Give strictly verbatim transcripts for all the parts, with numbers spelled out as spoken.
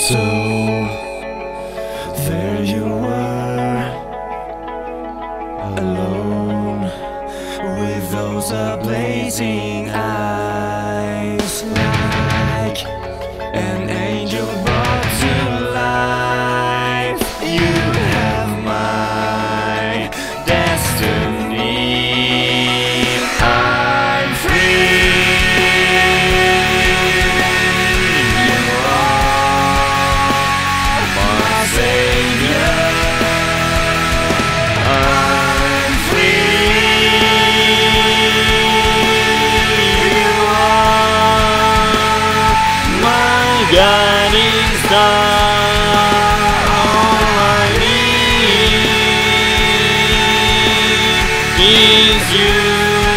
So there you were, alone, with those blazing eyes, like an angel brought to life. You have my destiny. I'm free. You are my savior. I'm free. You are my guiding star. All I need is you.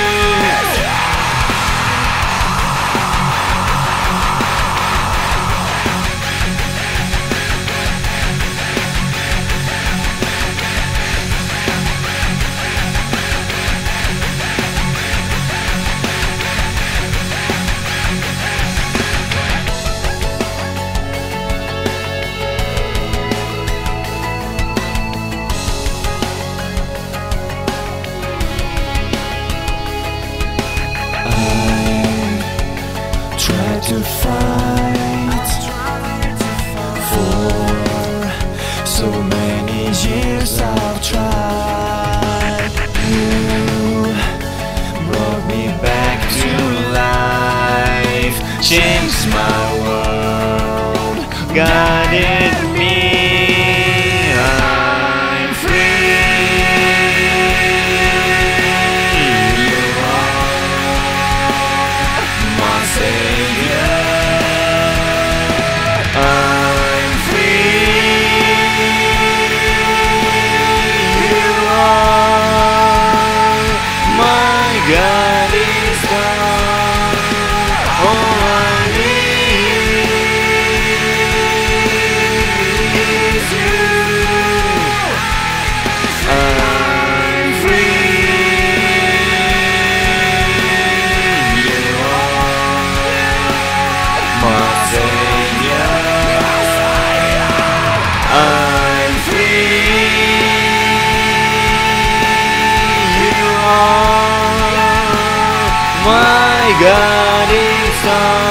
Try to fight for so many years I've tried. You brought me back to life, changed my world, guided me. I'm free. You are my savior. I'm free. You are my guiding star. All I need is you. I'm free. You are my savior. I'm free. You are my guiding star.